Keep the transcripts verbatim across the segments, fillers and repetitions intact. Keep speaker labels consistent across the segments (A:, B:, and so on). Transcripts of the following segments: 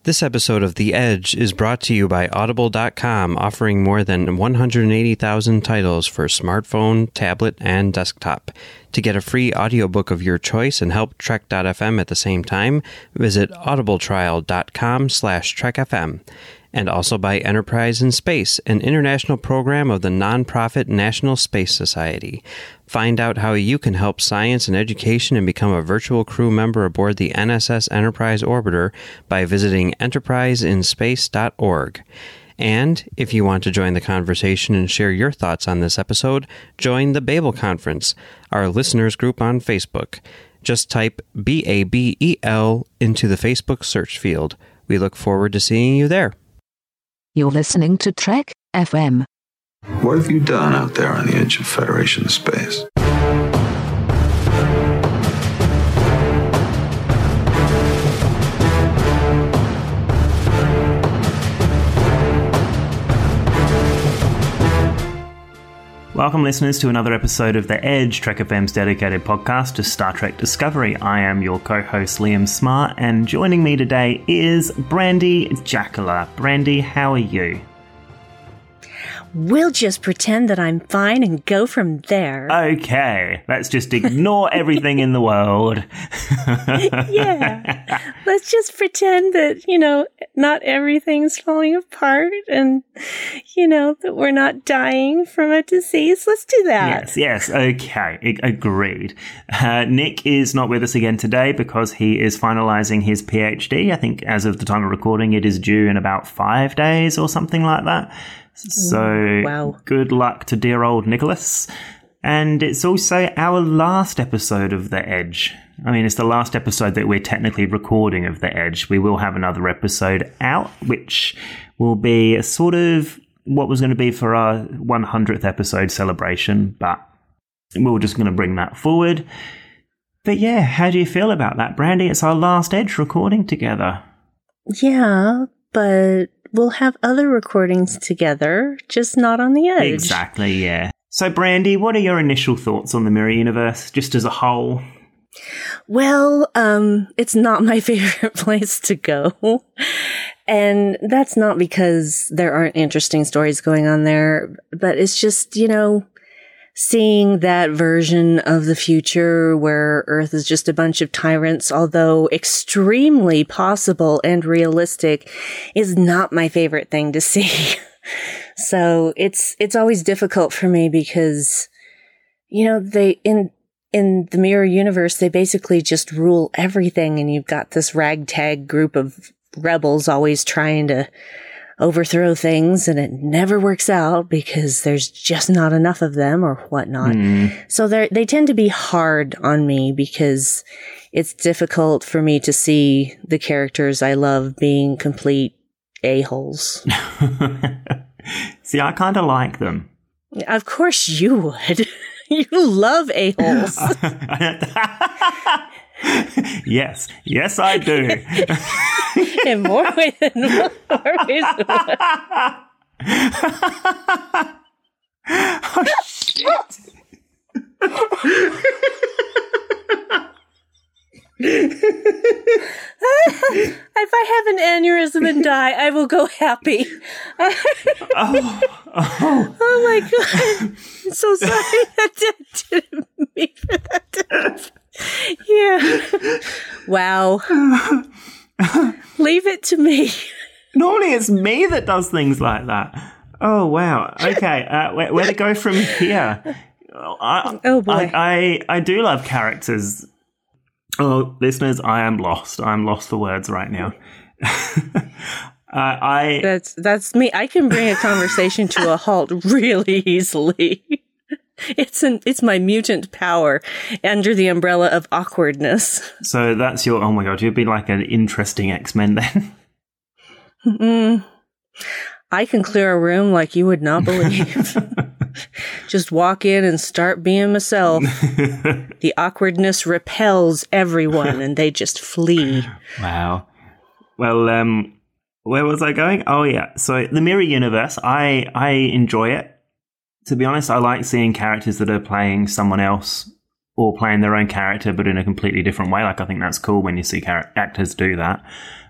A: This episode of The Edge is brought to you by Audible dot com, offering more than one hundred eighty thousand titles for smartphone, tablet, and desktop. To get a free audiobook of your choice and help Trek dot f m at the same time, visit audibletrial dot com slash trek f m. And also by Enterprise in Space, an international program of the nonprofit National Space Society. Find out how you can help science and education and become a virtual crew member aboard the N S S Enterprise Orbiter by visiting enterprise in space dot org. And if you want to join the conversation and share your thoughts on this episode, join the Babel Conference, our listeners group on Facebook. Just type B A B E L into the Facebook search field. We look forward to seeing you there.
B: You're listening to Trek F M.
C: What have you done out there on the edge of Federation space?
D: Welcome, listeners, to another episode of The Edge, Trek F M's dedicated podcast to Star Trek Discovery. I am your co-host, Liam Smart, and joining me today is Brandi Jackola. Brandi, how are you?
E: We'll just pretend that I'm fine and go from there.
D: Okay, let's just ignore everything in the world.
E: Yeah, let's just pretend that, you know, not everything's falling apart and, you know, that we're not dying from a disease. Let's do that.
D: Yes, yes, okay, I- agreed. Uh, Nick is not with us again today because he is finalising his PhD. I think as of the time of recording, it is due in about five days or something like that. So,
E: wow.
D: Good luck to dear old Nicholas. And it's also our last episode of The Edge. I mean, it's the last episode that we're technically recording of The Edge. We will have another episode out, which will be a sort of what was going to be for our one hundredth episode celebration, but we're just going to bring that forward. But yeah, how do you feel about that, Brandi? It's our last Edge recording together.
E: Yeah, but we'll have other recordings together, just not on the Edge.
D: Exactly, yeah. So, Brandi, what are your initial thoughts on the Mirror Universe, just as a whole?
E: Well, um, it's not my favorite place to go. And that's not because there aren't interesting stories going on there, but it's just, you know, seeing that version of the future where Earth is just a bunch of tyrants, although extremely possible and realistic, is not my favorite thing to see. So it's it's always difficult for me because, you know, they in in the Mirror Universe, they basically just rule everything, and you've got this ragtag group of rebels always trying to overthrow things, and it never works out because there's just not enough of them or whatnot. Mm. So they they tend to be hard on me because it's difficult for me to see the characters I love being complete a-holes.
D: See, I kind of like them.
E: Of course you would. You love a-holes.
D: Yes, yes, I do.
E: In more ways than more ways.
D: Oh, shit.
E: If I have an aneurysm and die, I will go happy.
D: oh, oh.
E: Oh my god. I'm so sorry. That didn't mean for that to Yeah. Wow. Leave it to me.
D: Normally it's me that does things like that. Oh, wow. Okay, uh, where, where to go from here? I,
E: oh, boy.
D: I, I, I do love characters. Oh, listeners, I am lost. I'm lost for words right now. uh, I
E: That's that's me. I can bring a conversation to a halt really easily. It's an it's my mutant power under the umbrella of awkwardness.
D: So that's your, oh my god, you'd be like an interesting X-Men then.
E: Mm, I can clear a room like you would not believe. Just walk in and start being myself. The awkwardness repels everyone and they just flee.
D: Wow. Well, um, where was I going? Oh yeah, so the Mirror Universe, I, I enjoy it. To be honest, I like seeing characters that are playing someone else or playing their own character but in a completely different way. Like, I think that's cool when you see char- actors do that.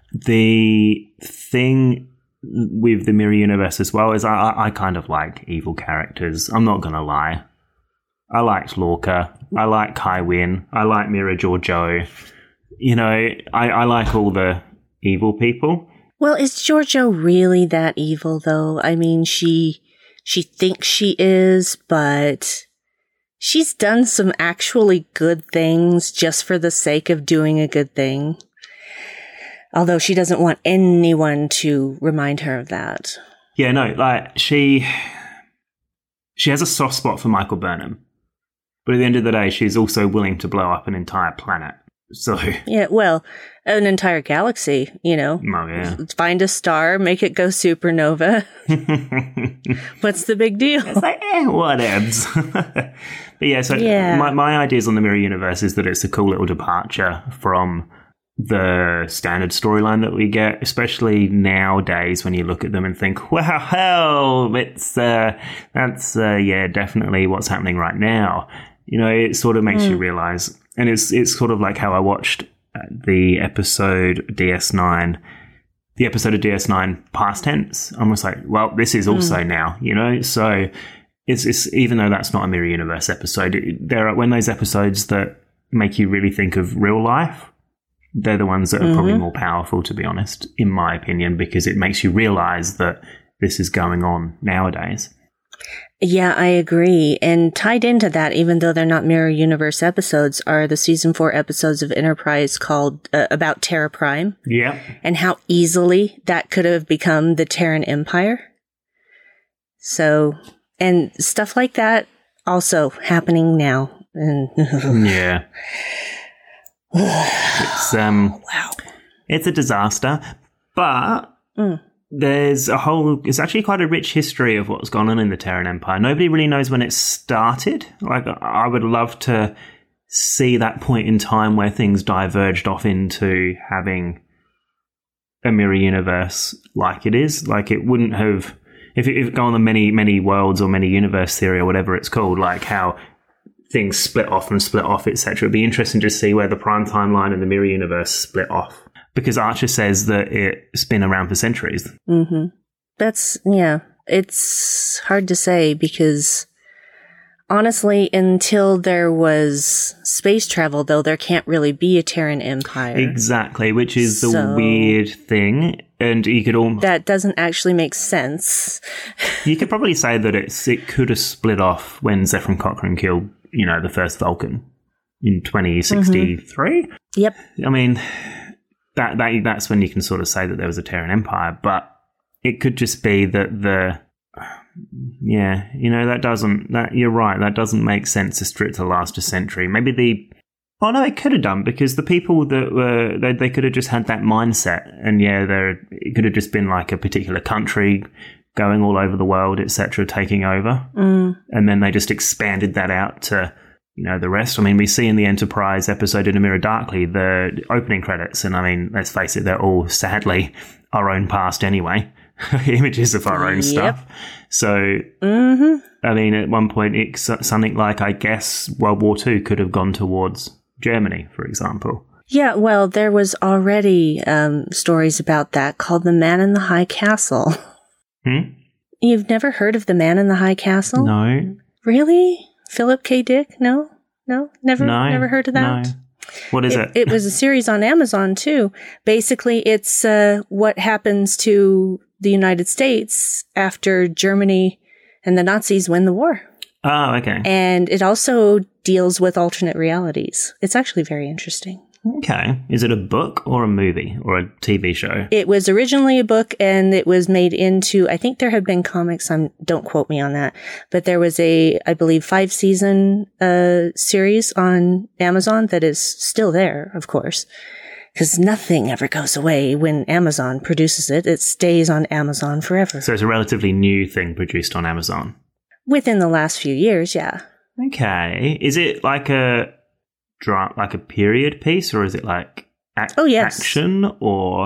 D: the thing with the Mirror Universe as well is I, I kind of like evil characters. I'm not going to lie. I liked Lorca. I like Kai Wynn. I like Mira Georgiou. You know, I, I like all the evil people.
E: Well, is Georgiou really that evil, though? I mean, she she thinks she is, but she's done some actually good things just for the sake of doing a good thing. Although she doesn't want anyone to remind her of that.
D: Yeah, no, like, she she has a soft spot for Michael Burnham. But at the end of the day, she's also willing to blow up an entire planet. So
E: yeah, well, an entire galaxy, you know.
D: Oh, yeah.
E: Find a star, make it go supernova. What's the big deal?
D: It's like, eh, whatevs. But yeah, so
E: yeah.
D: My, my ideas on the Mirror Universe is that it's a cool little departure from the standard storyline that we get, especially nowadays when you look at them and think, wow, hell, it's, uh, that's, uh, yeah, definitely what's happening right now. You know, it sort of makes mm. you realize, and it's it's sort of like how I watched the episode D S nine, the episode of D S nine past tense. I'm just like, well, this is also mm. now, you know? So it's, it's even though that's not a Mirror Universe episode, it, there are when those episodes that make you really think of real life, they're the ones that are mm-hmm. probably more powerful, to be honest, in my opinion, because it makes you realize that this is going on nowadays.
E: Yeah, I agree. And tied into that, even though they're not Mirror Universe episodes, are the season four episodes of Enterprise called uh, about Terra Prime.
D: Yeah.
E: And how easily that could have become the Terran Empire. So, and stuff like that also happening now. And
D: yeah. It's um
E: wow.
D: It's a disaster. But mm. there's a whole, it's actually quite a rich history of what's gone on in the Terran Empire. Nobody really knows when it started. Like, I would love to see that point in time where things diverged off into having a mirror universe like it is. Like, it wouldn't have, if it, if it gone on many, many worlds or many universe theory or whatever it's called, like how things split off and split off, et cetera. It'd be interesting to see where the Prime timeline and the mirror universe split off. Because Archer says that it's been around for centuries.
E: Mm-hmm. That's, yeah, it's hard to say because honestly, until there was space travel, though, there can't really be a Terran Empire.
D: Exactly, which is the
E: so,
D: weird thing. And you could almost...
E: That doesn't actually make sense.
D: You could probably say that it's, it could have split off when Zefram Cochrane killed, you know, the first Vulcan in twenty sixty-three. Mm-hmm.
E: Yep.
D: I mean... That, that that's when you can sort of say that there was a Terran Empire, but it could just be that the yeah, you know, that doesn't that you're right, that doesn't make sense for it to last a century. Maybe the oh no, it could have done because the people that were they they could have just had that mindset, and yeah, there it could have just been like a particular country going all over the world, et cetera, taking over,
E: mm.
D: and then they just expanded that out to. You know, the rest. I mean, we see in the Enterprise episode In a Mirror Darkly the opening credits, and I mean, let's face it, they're all sadly our own past anyway. Images of our own
E: yep.
D: stuff. So,
E: mm-hmm.
D: I mean, at one point, it's something like, I guess, World War Two could have gone towards Germany, for example.
E: Yeah, well, there was already um, stories about that called The Man in the High Castle.
D: Hmm?
E: You've never heard of The Man in the High Castle?
D: No.
E: Really? Philip K. Dick? No? No? Never
D: no,
E: never heard of that?
D: No. What is
E: it?
D: It,
E: it was a series on Amazon, too. Basically, it's uh, what happens to the United States after Germany and the Nazis win the war.
D: Oh, okay.
E: And it also deals with alternate realities. It's actually very interesting.
D: Okay. Is it a book or a movie or a T V show?
E: It was originally a book and it was made into, I think there have been comics, I'm, don't quote me on that, but there was a, I believe, five season uh, series on Amazon that is still there, of course, because nothing ever goes away when Amazon produces it. It stays on Amazon forever.
D: So it's a relatively new thing produced on Amazon?
E: Within the last few years, yeah.
D: Okay. Is it like a... like a period piece, or is it like ac-
E: oh, yes.
D: action, or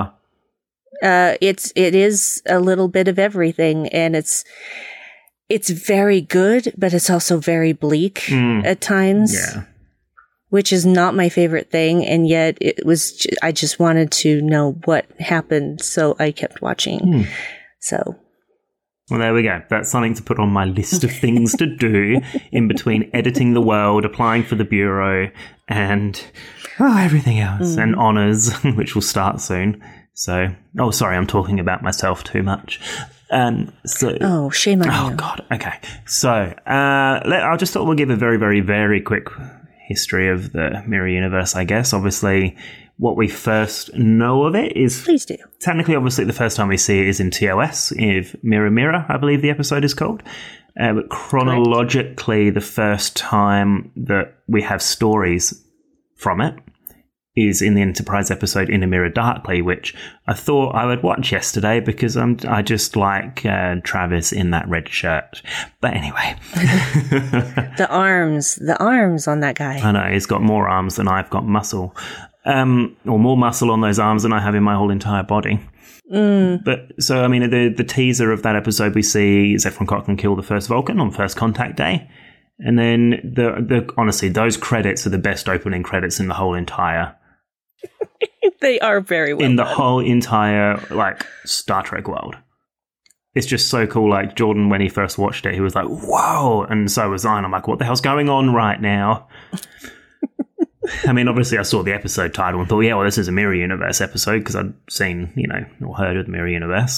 E: uh it's it is a little bit of everything, and it's it's very good, but it's also very bleak
D: mm.
E: at times.
D: Yeah.
E: which is not my favorite thing. And yet it was, ju- I just wanted to know what happened. So I kept watching.
D: Hmm.
E: So.
D: Well, there we go. That's something to put on my list of things to do in between editing The World, applying for the Bureau, and oh, everything else, mm. and honours, which will start soon. So, oh, sorry, I'm talking about myself too much. Um, so,
E: oh, shame on
D: oh,
E: you.
D: Oh, God. Okay. So, uh, let, I'll just thought we'll give a very, very, very quick history of the Mirror Universe, I guess. Obviously, what we first know of it is...
E: Please do.
D: Technically, obviously, the first time we see it is in T O S, if Mirror Mirror, I believe the episode is called. Uh, but chronologically, Correct. The first time that we have stories from it is in the Enterprise episode In a Mirror Darkly, which I thought I would watch yesterday because I'm, I just like uh, Travis in that red shirt. But anyway.
E: The arms, the arms on that guy.
D: I know, he's got more arms than I've got muscle. Um, or more muscle on those arms than I have in my whole entire body.
E: Mm.
D: But so, I mean, the the teaser of that episode, we see Zefram Cochrane kill the first Vulcan on First Contact Day. And then, the the honestly, those credits are the best opening credits in the whole entire...
E: They are very well
D: In the
E: done.
D: whole entire, like, Star Trek world. It's just so cool. Like, Jordan, when he first watched it, he was like, whoa! And so was I. And I'm like, what the hell's going on right now? I mean, obviously, I saw the episode title and thought, yeah, well, this is a Mirror Universe episode because I'd seen, you know, or heard of the Mirror Universe.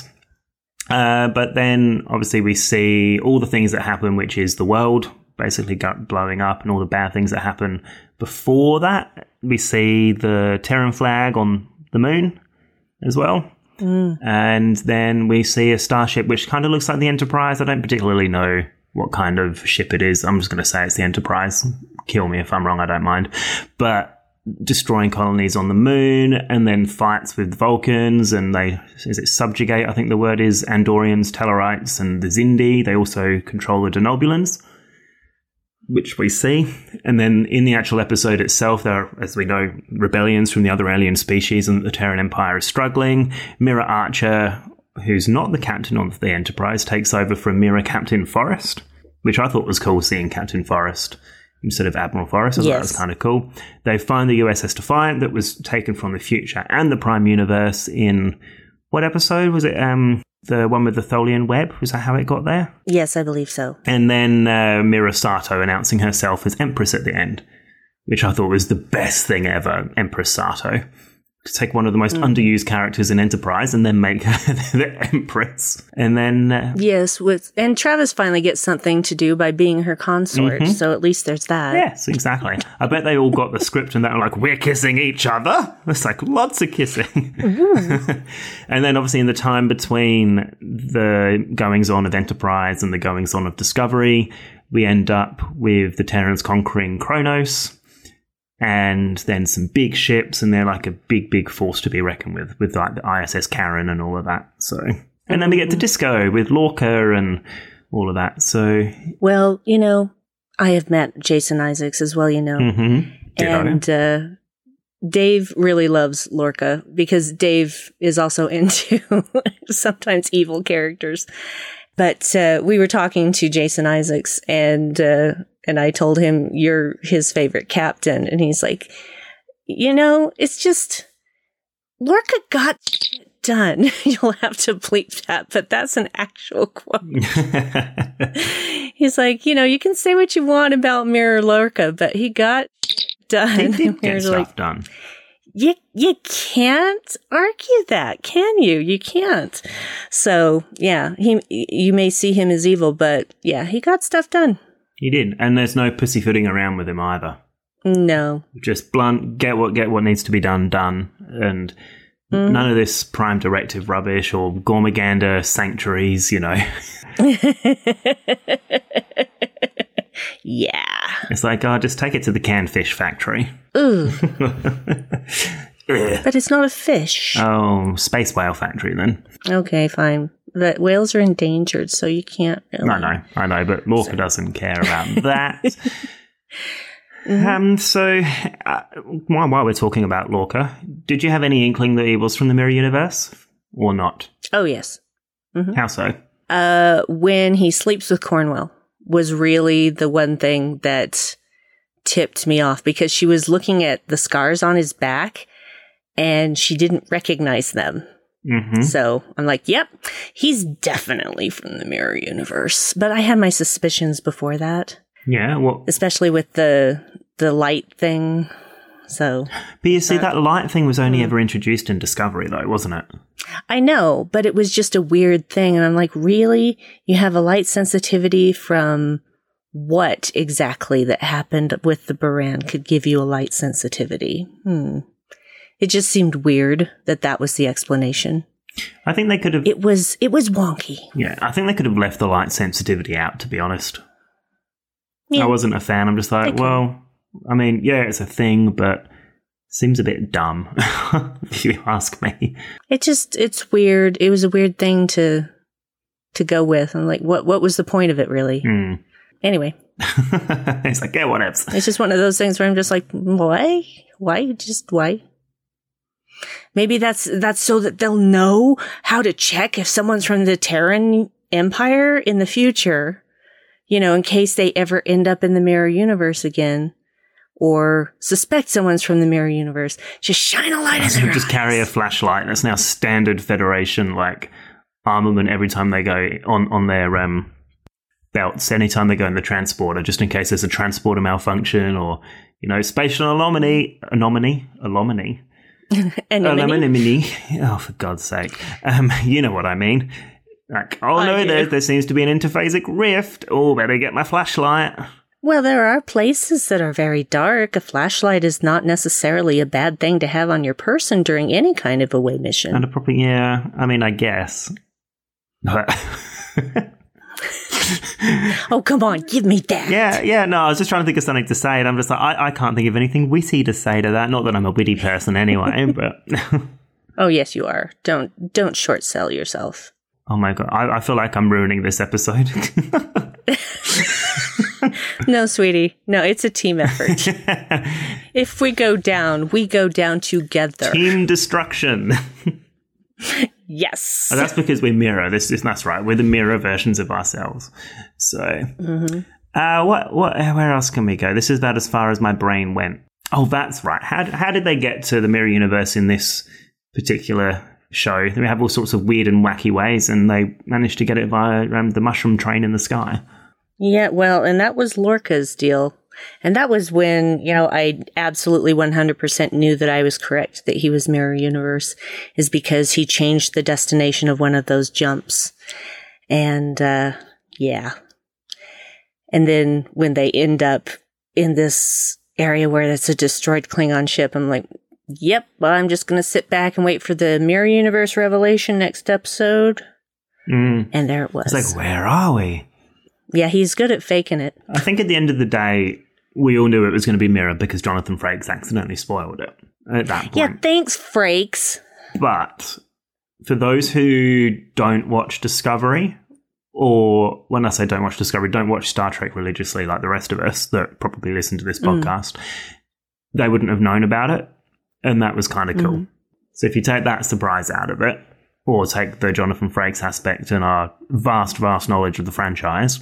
D: Uh, but then, obviously, we see all the things that happen, which is the world basically got blowing up and all the bad things that happen before that. We see the Terran flag on the moon as well.
E: Mm.
D: And then we see a starship which kind of looks like the Enterprise. I don't particularly know what kind of ship it is. I'm just going to say it's the Enterprise. Kill me if I'm wrong, I don't mind. But destroying colonies on the moon and then fights with Vulcans and they, is it subjugate? I think the word is Andorians, Tellarites and the Xindi. They also control the Denobulans, which we see. And then in the actual episode itself, there are, as we know, rebellions from the other alien species and the Terran Empire is struggling. Mirror Archer, who's not the captain of the Enterprise, takes over from Mirror Captain Forrest, which I thought was cool, seeing Captain Forrest instead of Admiral Forrest. I thought
E: yes.
D: that was kind of cool. They find the U S S Defiant that was taken from the future and the Prime Universe in, what episode? Was it um, the one with the Tholian web? Was that how it got there?
E: Yes, I believe so.
D: And then uh, Mira Sato announcing herself as Empress at the end, which I thought was the best thing ever, Empress Sato. To take one of the most mm. underused characters in Enterprise and then make her the Empress. And then... Uh,
E: yes, with and Travis finally gets something to do by being her consort, mm-hmm. so at least there's that.
D: Yes, exactly. I bet they all got the script and they were like, we're kissing each other. It's like lots of kissing. And then obviously in the time between the goings-on of Enterprise and the goings-on of Discovery, we end up with the Terrans conquering Kronos. And then some big ships, and they're like a big, big force to be reckoned with, with like the I S S Karen and all of that. So, and then we get to Disco with Lorca and all of that. So,
E: well, you know, I have met Jason Isaacs as well, you know,
D: mm-hmm.
E: and uh, Dave really loves Lorca because Dave is also into sometimes evil characters. But uh, we were talking to Jason Isaacs, and uh, and I told him you're his favorite captain, and he's like, you know, it's just Lorca got done. You'll have to bleep that, but that's an actual quote. He's like, you know, you can say what you want about Mirror Lorca, but he got done.
D: He did get stuff
E: like,
D: done.
E: You you can't argue that, can you? You can't. So yeah, he you may see him as evil, but yeah, he got stuff done.
D: He did, and there's no pussyfooting around with him either.
E: No,
D: just blunt. Get what get what needs to be done done, and mm. none of this Prime Directive rubbish or Gormaganda sanctuaries. You know.
E: Yeah.
D: It's like, oh, just take it to the canned fish factory.
E: Ooh. But it's not a fish.
D: Oh, space whale factory then.
E: Okay, fine. But whales are endangered, so you can't really.
D: I know, I know, but Lorca so. doesn't care about that. mm-hmm. Um. So, uh, while, while we're talking about Lorca, did you have any inkling that he was from the Mirror Universe or not?
E: Oh, yes. Mm-hmm.
D: How so?
E: Uh, when he sleeps with Cornwell was really the one thing that tipped me off because she was looking at the scars on his back and she didn't recognize them.
D: Mm-hmm.
E: So I'm like, yep, he's definitely from the Mirror Universe. But I had my suspicions before that.
D: Yeah, well,
E: especially with the the light thing. So,
D: but you see, uh, that light thing was only
E: mm.
D: ever introduced in Discovery, though, wasn't it?
E: I know, but it was just a weird thing. And I'm like, really? You have a light sensitivity from what exactly that happened with the Baran could give you a light sensitivity? Hmm. It just seemed weird that that was the explanation.
D: I think they could have...
E: It was, it was wonky.
D: Yeah, I think they could have left the light sensitivity out, to be honest.
E: Yeah.
D: I wasn't a fan. I'm just like, well, I mean, yeah, it's a thing, but seems a bit dumb, if you ask me.
E: It just, it's weird. It was a weird thing to to go with. I'm like, what what was the point of it, really?
D: Mm.
E: Anyway.
D: It's like, yeah, what else?
E: It's just one of those things where I'm just like, why? Why? Just why? Maybe that's that's so that they'll know how to check if someone's from the Terran Empire in the future, you know, in case they ever end up in the Mirror Universe again, or suspect someone's from the Mirror Universe. Just shine a light in their
D: Just
E: eyes.
D: carry a flashlight. That's now standard Federation, like, armament every time they go on, on their um, belts, anytime they go in the transporter, just in case there's a transporter malfunction or, you know, spatial anomaly, anomaly, anomaly.
E: Anemone?
D: Oh, for God's sake. Um, you know what I mean. Like, oh
E: I
D: no,
E: do.
D: there, there seems to be an interphasic rift. Oh, better get my flashlight.
E: Well, there are places that are very dark. A flashlight is not necessarily a bad thing to have on your person during any kind of away mission.
D: And a proper, yeah, I mean, I guess. But
E: Oh, come on, give me that.
D: yeah, yeah, no, I was just trying to think of something to say, and I'm just like, I, I can't think of anything witty to say to that. Not that I'm a witty person anyway, but...
E: Oh, yes, you are. Don't don't short sell yourself.
D: Oh my God, I, I feel like I'm ruining this episode.
E: No, sweetie. No, it's a team effort. If we go down, we go down together.
D: Team destruction.
E: Yes.
D: Oh, that's because we mirror. This is that's right. We're the mirror versions of ourselves. So,
E: Mm-hmm.
D: uh, what what? Where else can we go? This is about as far as my brain went. Oh, that's right. How how did they get to the Mirror Universe in this particular show? They have all sorts of weird and wacky ways, and they managed to get it via um, the mushroom train in the sky.
E: Yeah, well, and that was Lorca's deal. And that was when, you know, I absolutely one hundred percent knew that I was correct, that he was Mirror Universe, is because he changed the destination of one of those jumps. And, uh, yeah. And then when they end up in this area where it's a destroyed Klingon ship, I'm like, yep, well, I'm just going to sit back and wait for the Mirror Universe revelation next episode.
D: Mm.
E: And there it was.
D: It's like, where are we?
E: Yeah, he's good at faking it.
D: I think at the end of the day, we all knew it was going to be Mirror because Jonathan Frakes accidentally spoiled it at that point.
E: Yeah, thanks, Frakes.
D: But for those who don't watch Discovery, or when I say don't watch Discovery, don't watch Star Trek religiously like the rest of us that probably listen to this podcast, mm. they wouldn't have known about it. And that was kind of cool. Mm. So if you take that surprise out of it, or take the Jonathan Frakes aspect and our vast, vast knowledge of the franchise.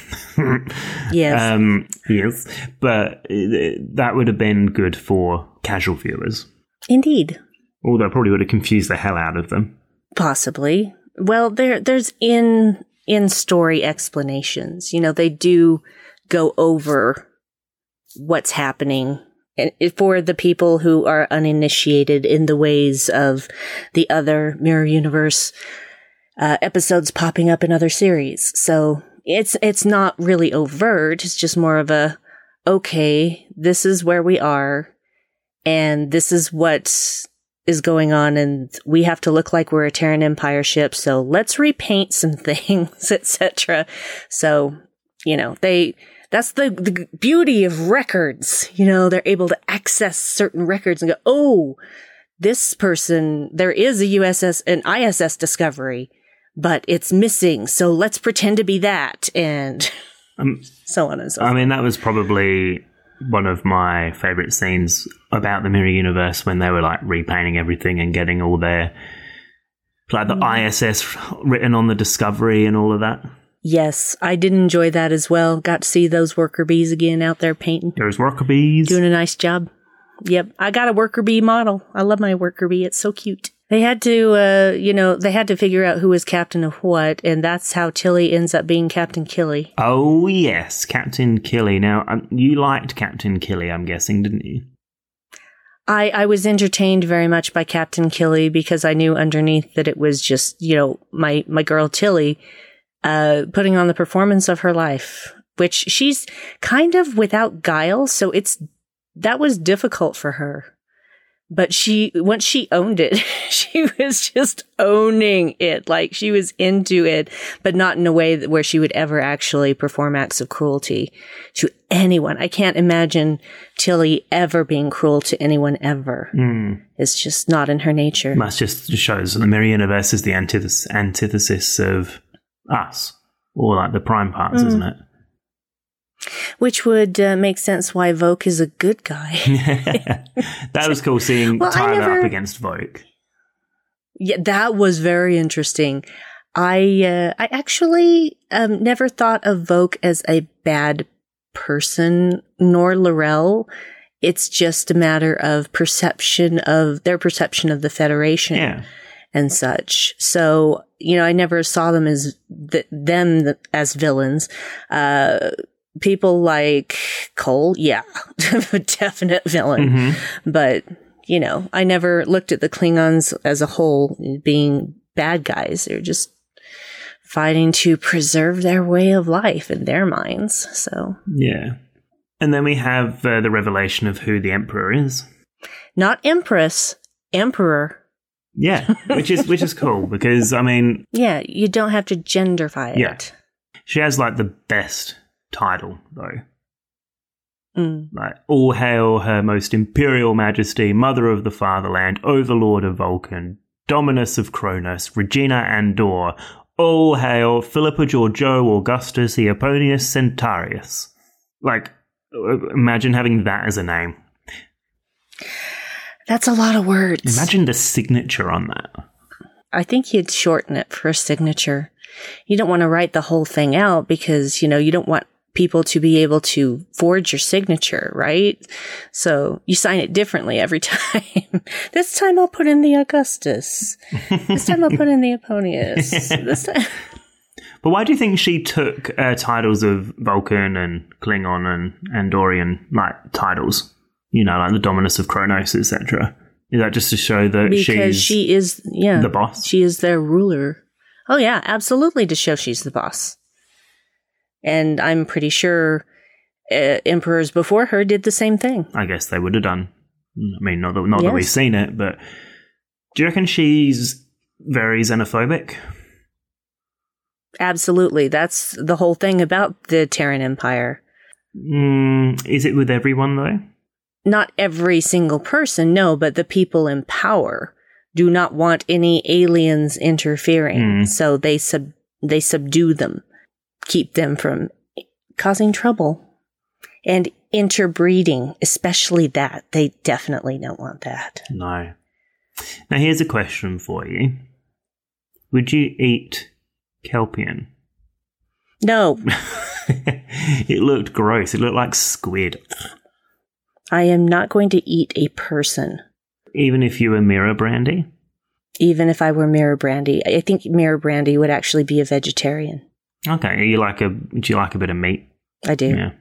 E: Yes.
D: Um, yes. But that would have been good for casual viewers.
E: Indeed.
D: Although it probably would have confused the hell out of them.
E: Possibly. Well, there, there's in, in story explanations. You know, they do go over what's happening for the people who are uninitiated in the ways of the other Mirror Universe uh, episodes popping up in other series. So it's it's not really overt. It's just more of a, okay, this is where we are, and this is what is going on, and we have to look like we're a Terran Empire ship, so let's repaint some things, et cetera. So, you know, they... That's the, the beauty of records. You know, they're able to access certain records and go, oh, this person, there is a U S S, an I S S Discovery, but it's missing. So let's pretend to be that. And um, so on and so forth.
D: I mean, that was probably one of my favorite scenes about the Mirror Universe when they were like repainting everything and getting all their, like the mm. I S S written on the Discovery and all of that.
E: Yes, I did enjoy that as well. Got to see those worker bees again out there painting.
D: There's worker bees.
E: Doing a nice job. Yep, I got a worker bee model. I love my worker bee. It's so cute. They had to, uh, you know, they had to figure out who was captain of what, and that's how Tilly ends up being Captain Killy.
D: Oh, yes, Captain Killy. Now, um, you liked Captain Killy, I'm guessing, didn't you?
E: I, I was entertained very much by Captain Killy because I knew underneath that it was just, you know, my, my girl Tilly uh, putting on the performance of her life, which she's kind of without guile, so it's that was difficult for her. But she, once she owned it, she was just owning it. Like, she was into it, but not in a way that where she would ever actually perform acts of cruelty to anyone. I can't imagine Tilly ever being cruel to anyone ever.
D: Mm.
E: It's just not in her nature.
D: That just shows that the Mirror Universe is the antithesis, antithesis of us, or like the prime parts, mm. isn't it?
E: Which would uh, make sense why Voke is a good guy.
D: That was cool seeing
E: well,
D: Tyler
E: never,
D: up against Voke.
E: Yeah, that was very interesting. I uh, I actually um, never thought of Voke as a bad person, nor Laurel. It's just a matter of perception of their perception of the Federation
D: yeah.
E: and such. So, you know, I never saw them as th- them as villains. Uh, People like Cole, yeah, definite villain. Mm-hmm. But, you know, I never looked at the Klingons as a whole being bad guys. They're just fighting to preserve their way of life in their minds. So,
D: yeah. And then we have uh, the revelation of who the Emperor is.
E: Not Empress, Emperor.
D: Yeah, which is which is cool because, I mean...
E: Yeah, you don't have to genderfy
D: yeah.
E: it.
D: She has, like, the best title, though.
E: Mm.
D: Like, all hail her most imperial majesty, mother of the fatherland, overlord of Vulcan, dominus of Kronos, Regina Andor, all hail Philippa Georgiou Augustus Eoponius Centarius. Like, imagine having that as a name.
E: That's a lot of words.
D: Imagine the signature on that.
E: I think you'd shorten it for a signature. You don't want to write the whole thing out because, you know, you don't want people to be able to forge your signature, right? So you sign it differently every time. This time I'll put in the Augustus. This time I'll put in the Eoponius. This time.
D: But why do you think she took uh, titles of Vulcan and Klingon and Andorian, like, titles? You know, like the Dominus of Kronos, et cetera. Is that just to show that
E: because
D: she's
E: she is, yeah,
D: the boss?
E: She is their ruler. Oh, yeah, absolutely, to show she's the boss. And I'm pretty sure uh, emperors before her did the same thing.
D: I guess they would have done. I mean, not that, not
E: yes.
D: that we've seen it, but do you reckon she's very xenophobic?
E: Absolutely. That's the whole thing about the Terran Empire.
D: Mm, is it with everyone, though?
E: Not every single person, no, but the people in power do not want any aliens interfering. Mm. So they sub they subdue them, keep them from causing trouble. And interbreeding, especially that. They definitely don't want that.
D: No. Now, here's a question for you. Would you eat Kelpian?
E: No.
D: It looked gross. It looked like squid.
E: I am not going to eat a person.
D: Even if you were Mirror Brandy?
E: Even if I were Mirror Brandy. I think Mirror Brandy would actually be a vegetarian.
D: Okay. You like a, do you like a bit of meat?
E: I do.
D: Yeah.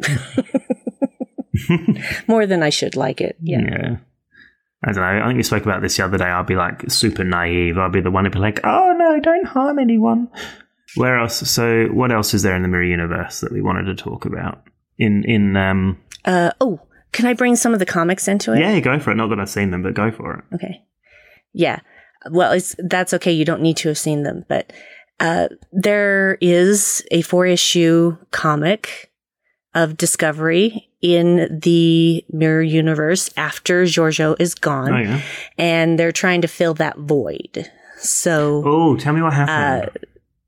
E: More than I should like it. Yeah.
D: Yeah. I don't know. I think we spoke about this the other day. I'll be like super naive. I'll be the one to be like, oh no, don't harm anyone. Where else? So what else is there in the Mirror Universe that we wanted to talk about? In, in, um...
E: Uh, oh, can I bring some of the comics into it?
D: Yeah, go for it. Not that I've seen them, but go for it.
E: Okay. Yeah. Well, it's, that's okay. You don't need to have seen them, but, uh, there is a four issue comic of Discovery in the Mirror Universe after Georgiou is gone.
D: Oh, yeah.
E: And they're trying to fill that void. So.
D: Oh, tell me what happened.
E: Uh,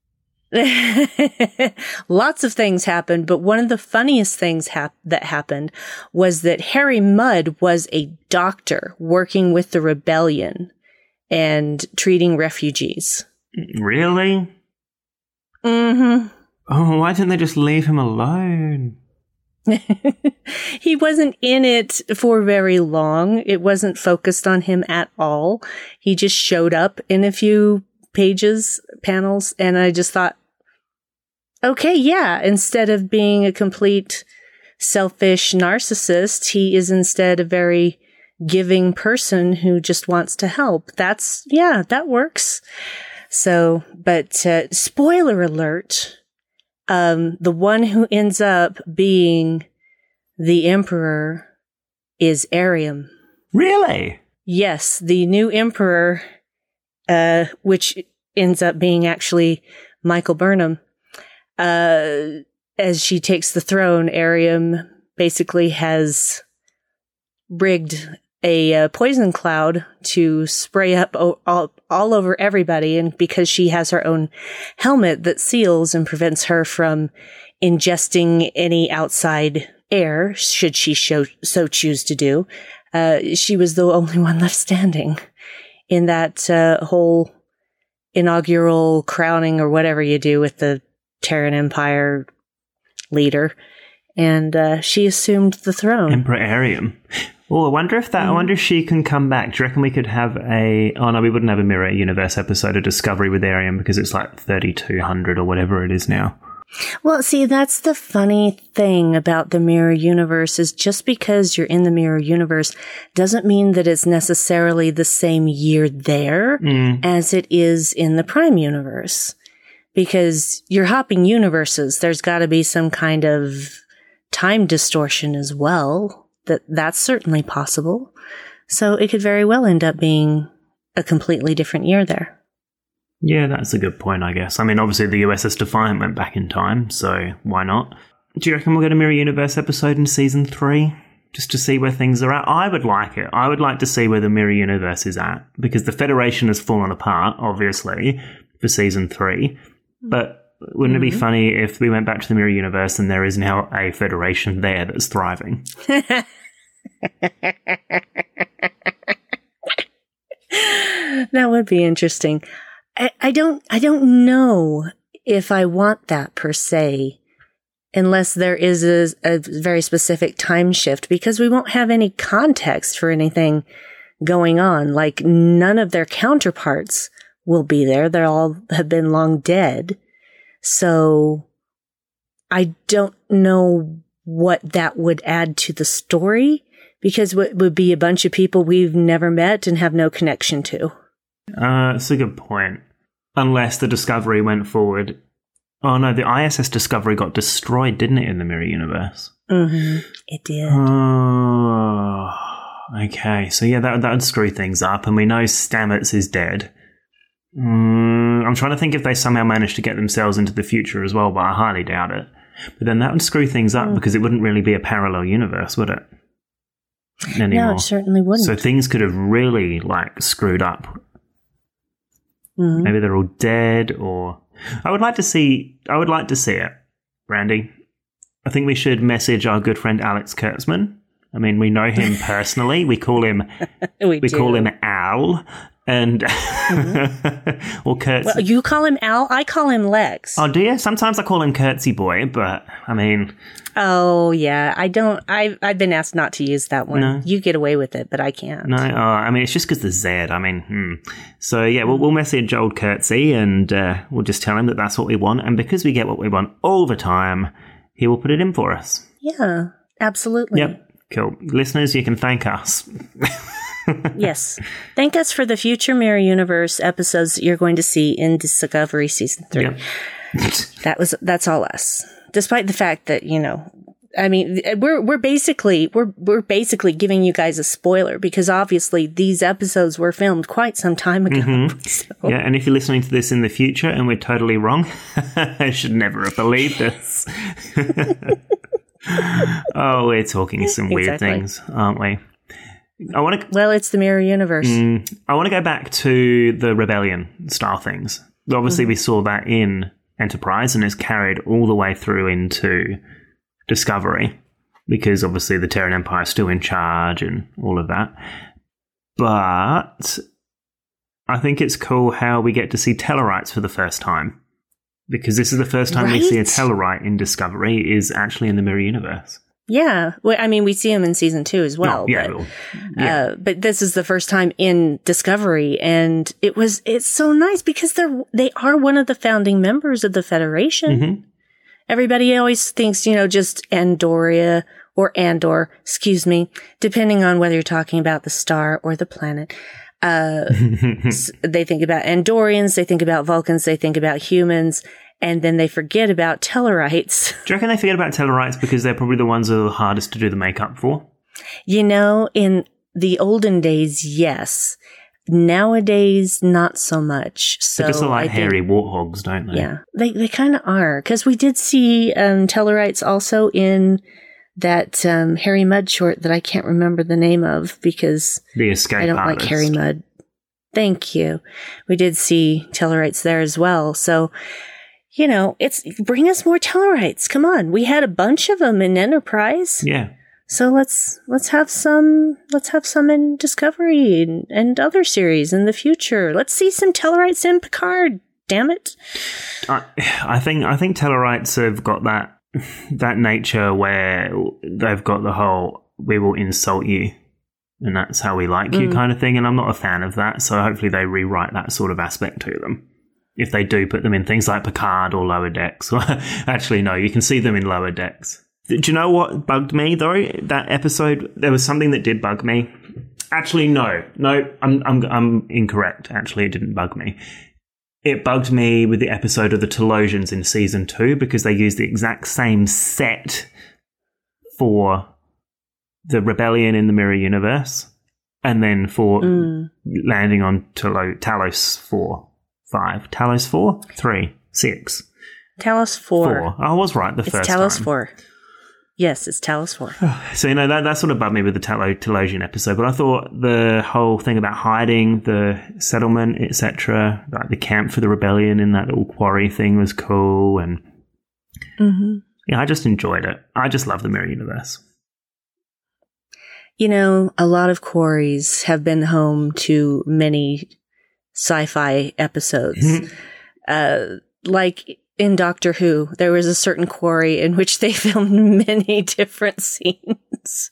E: Lots of things happened, but one of the funniest things hap- that happened was that Harry Mudd was a doctor working with the rebellion and treating refugees.
D: Really?
E: Mm-hmm.
D: Oh, why didn't they just leave him alone?
E: He wasn't in it for very long. It wasn't focused on him at all. He just showed up in a few pages, panels, and I just thought, okay, yeah, instead of being a complete selfish narcissist, he is instead a very giving person who just wants to help. That's, yeah, that works. So, but uh, spoiler alert, um, the one who ends up being the emperor is Airiam.
D: Really?
E: Yes, the new emperor, uh, which ends up being actually Michael Burnham. Uh, as she takes the throne, Airiam basically has rigged a uh, poison cloud to spray up o- all, all over everybody. And because she has her own helmet that seals and prevents her from ingesting any outside air, should she show, so choose to do, uh, she was the only one left standing in that uh, whole inaugural crowning or whatever you do with the Terran Empire leader. And uh, she assumed the throne.
D: Emperor Airiam. Oh, I wonder if that. Mm. I wonder if she can come back. Do you reckon we could have a? Oh no, we wouldn't have a Mirror Universe episode of Discovery with Airiam because it's like thirty-two hundred or whatever it is now.
E: Well, see, that's the funny thing about the Mirror Universe is just because you're in the Mirror Universe doesn't mean that it's necessarily the same year there mm. as it is in the Prime Universe. Because you're hopping universes, there's got to be some kind of time distortion as well. That that's certainly possible. So it could very well end up being a completely different year there.
D: Yeah, that's a good point, I guess. I mean, obviously the U S S Defiant went back in time, so why not? Do you reckon we'll get a Mirror Universe episode in season three? Just to see where things are at? I would like it. I would like to see where the Mirror Universe is at. Because the Federation has fallen apart, obviously, for season three. But wouldn't mm-hmm. it be funny if we went back to the Mirror Universe and there is now a Federation there that's thriving?
E: That would be interesting. I, I don't I don't know if I want that per se, unless there is a, a very specific time shift, because we won't have any context for anything going on. Like, none of their counterparts will be there. They all have been long dead. So I don't know what that would add to the story, because it would be a bunch of people we've never met and have no connection to.
D: Uh, that's a good point. Unless the Discovery went forward. Oh no, the I S S Discovery got destroyed, didn't it, in the Mirror Universe?
E: Mm-hmm. It did.
D: Oh, okay. So yeah, that that would screw things up, and we know Stamets is dead. Mm, I'm trying to think if they somehow managed to get themselves into the future as well, but I highly doubt it. But then that would screw things up mm. because it wouldn't really be a parallel universe, would it? Anymore.
E: No, it certainly wouldn't.
D: So things could have really, like, screwed up.
E: Mm-hmm.
D: Maybe they're all dead, or I would like to see. I would like to see it, Randy. I think we should message our good friend Alex Kurtzman. I mean, we know him personally. We call him.
E: we
D: we
E: do.
D: call him Al, and mm-hmm. or Kurtz.
E: Well, you call him Al. I call him Lex.
D: Oh, do you? Sometimes I call him Kurtzy Boy, but I mean.
E: Oh yeah, I don't. I've I've been asked not to use that one.
D: No.
E: You get away with it, but I can't.
D: No, oh, I mean it's just because the Z. I mean, hmm. so yeah, we'll, we'll message old Kurtzy and uh, we'll just tell him that that's what we want, and because we get what we want all the time, he will put it in for us.
E: Yeah, absolutely.
D: Yep, cool. Listeners, you can thank us.
E: Yes, thank us for the future Mirror Universe episodes that you're going to see in Discovery season three. Yep. that was that's all us. Despite the fact that, you know, I mean, we're we're basically we're we're basically giving you guys a spoiler, because obviously these episodes were filmed quite some time ago.
D: Mm-hmm.
E: So.
D: Yeah, and if you're listening to this in the future and we're totally wrong, I should never have believed this. Oh, we're talking some weird
E: exactly.
D: things, aren't we? I want to.
E: Well, it's the Mirror Universe.
D: Mm, I want to go back to the rebellion style things. Obviously, mm-hmm. we saw that in Enterprise, and is carried all the way through into Discovery, because obviously the Terran Empire is still in charge and all of that. But I think it's cool how we get to see Tellarites for the first time, because this is the first time we see a
E: Right?
D: Tellarite in Discovery is actually in the Mirror Universe.
E: Yeah. Well, I mean, we see him in season two as well.
D: Oh, yeah,
E: but,
D: well, yeah.
E: Uh, but this is the first time in Discovery, and it was it's so nice because they're they are one of the founding members of the Federation.
D: Mhm.
E: Everybody always thinks, you know, just Andoria or Andor, excuse me, depending on whether you're talking about the star or the planet. Uh, s- they think about Andorians, they think about Vulcans, they think about humans, and then they forget about Tellarites.
D: Do you reckon they forget about Tellarites because they're probably the ones that are the hardest to do the makeup for?
E: You know, in the olden days, yes. Nowadays, not so much. So
D: They just look like
E: I think-
D: hairy warthogs, don't they?
E: Yeah, they they kind of are, because we did see um, Tellarites also in that um, Harry Mudd short that I can't remember the name of because
D: The escape
E: I don't
D: artist.
E: like Harry Mudd. Thank you. We did see Tellarites there as well. So, you know, it's bring us more Tellarites. Come on, we had a bunch of them in Enterprise.
D: Yeah.
E: So let's let's have some let's have some in Discovery and, and other series in the future. Let's see some Tellarites in Picard. Damn it!
D: I, I think I think Tellarites have got that that nature where they've got the whole "we will insult you, and that's how we like you"
E: Mm.
D: kind of thing, and I'm not a fan of that. So hopefully they rewrite that sort of aspect to them. If they do put them in things like Picard or Lower Decks, actually no, you can see them in Lower Decks. Do you know what bugged me though? That episode, there was something that did bug me. Actually, no, no, I'm I'm I'm incorrect. Actually, it didn't bug me. It bugged me with the episode of the Telosians in season two because they used the exact same set for the rebellion in the Mirror Universe, and then for
E: Mm.
D: landing on Talo- Talos four, five, Talos four, three, six,
E: Talos four.
D: four. I was right the
E: It's
D: first
E: Talos
D: time.
E: four. Yes, it's Talos four.
D: So, you know, that, that sort of bugged me with the Talo- Telosian episode, but I thought the whole thing about hiding the settlement, et cetera, like the camp for the rebellion in that little quarry thing was cool, and
E: Mm-hmm.
D: yeah, I just enjoyed it. I just love the Mirror Universe.
E: You know, a lot of quarries have been home to many sci-fi episodes. uh, like in Doctor Who, there was a certain quarry in which they filmed many different scenes.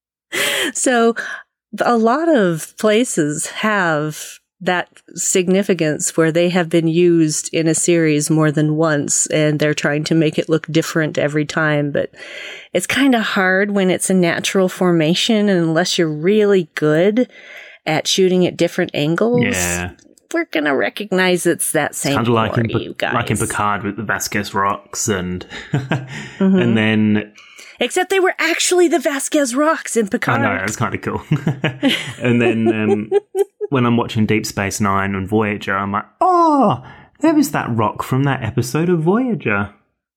E: So a lot of places have that significance where they have been used in a series more than once, and they're trying to make it look different every time. But it's kind of hard when it's a natural formation, and unless you're really good at shooting at different angles,
D: Yeah.
E: we're going to recognize it's that same
D: Kind of like in,
E: quarry,
D: Pi-
E: you guys.
D: like in Picard with the Vasquez rocks, and
E: Mm-hmm.
D: and then
E: Except they were actually the Vasquez rocks in
D: I
E: Picard.
D: know it's kind of cool. And then um, when I'm watching Deep Space Nine and Voyager, I'm like, oh, there was that rock from that episode of Voyager.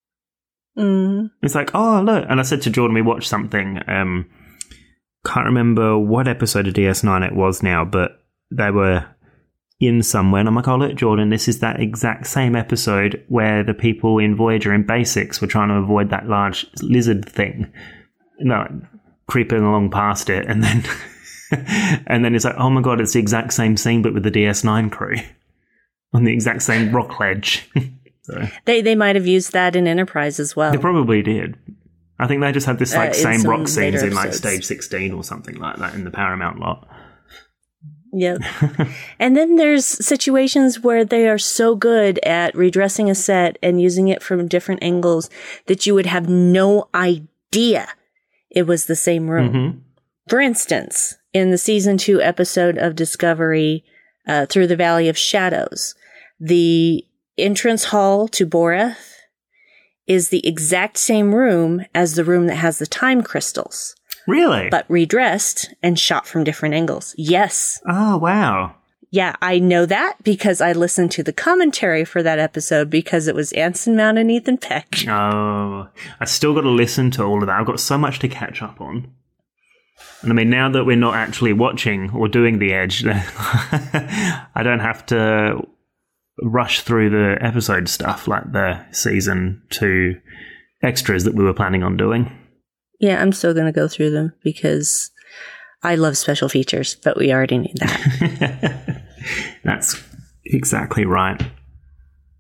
E: Mm.
D: It's like, oh, look. And I said to Jordan, we watched something. Um, can't remember what episode of D S nine it was now, but they were in somewhere. And I'm like, oh, look, Jordan, this is that exact same episode where the people in Voyager in Basics were trying to avoid that large lizard thing. No, creeping along past it. And then, and then it's like, oh my God, it's the exact same scene, but with the D S nine crew on the exact same rock ledge. So.
E: They they might have used that in Enterprise as well.
D: They probably did. I think they just had this like
E: Uh, in
D: same
E: some
D: rock scenes
E: later
D: in like
E: episodes.
D: stage sixteen or something like that in the Paramount lot.
E: Yep. And then there's situations where they are so good at redressing a set and using it from different angles that you would have no idea it was the same room.
D: Mm-hmm.
E: For instance, in the season two episode of Discovery, uh, Through the Valley of Shadows, the entrance hall to Boreth is the exact same room as the room that has the time crystals,
D: Really?
E: but redressed and shot from different angles. Yes.
D: Oh, wow.
E: Yeah, I know that because I listened to the commentary for that episode because it was Anson Mount and Ethan Peck.
D: Oh, I still got to listen to all of that. I've got so much to catch up on. And I mean, now that we're not actually watching or doing The Edge, I don't have to rush through the episode stuff like the season two extras that we were planning on doing.
E: Yeah, I'm still going to go through them because I love special features, but we already knew that.
D: That's exactly right.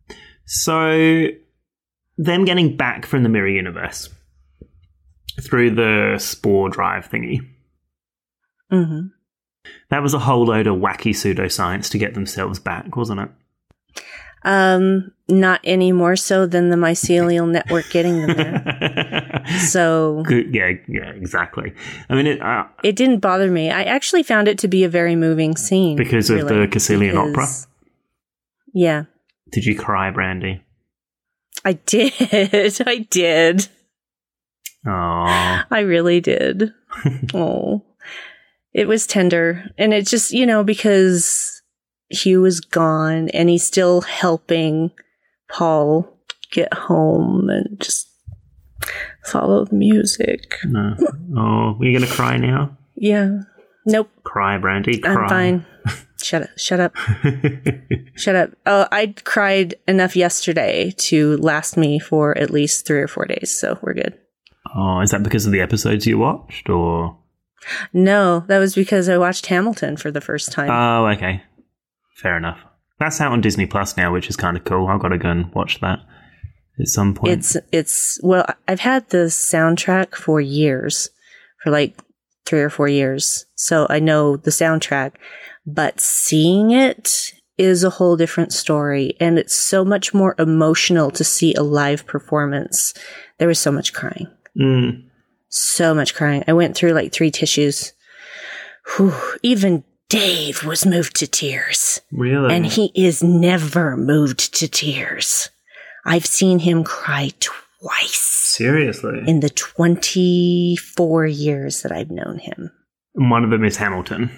D: So, them getting back from the mirror universe through the spore drive thingy.
E: Mm-hmm.
D: That was a whole load of wacky pseudoscience to get themselves back, wasn't it?
E: Um, not any more so than the mycelial network getting them there. So
D: Good. yeah, yeah, exactly. I mean, it uh,
E: it didn't bother me. I actually found it to be a very moving scene
D: because of
E: really,
D: the Caecilian
E: because-
D: opera.
E: Yeah,
D: Did you cry, Brandy?
E: I did. I did.
D: Oh,
E: I really did. Oh, it was tender, and it just you know because Hugh is gone, and he's still helping Paul get home, and just follow the music.
D: no. Oh, are you gonna cry now?
E: Yeah. Nope.
D: Cry, Brandy. Cry.
E: I'm fine. Shut up. Shut up. Shut up. Oh, I cried enough yesterday to last me for at least three or four days, so we're good.
D: Oh, is that because of the episodes you watched, or?
E: No, that was because I watched Hamilton for the first time.
D: Oh, okay. Fair enough. That's out on Disney Plus now, which is kind of cool. I've got to go and watch that at some point.
E: It's, it's, well, I've had the soundtrack for years, for like three or four years. So I know the soundtrack, but seeing it is a whole different story. And it's so much more emotional to see a live performance. There was so much crying.
D: Mm.
E: So much crying. I went through like three tissues. Whew. Even Dave was moved to tears.
D: Really?
E: And he is never moved to tears. I've seen him cry twice
D: Seriously?
E: in the twenty-four years that I've known him.
D: And one of them is Hamilton.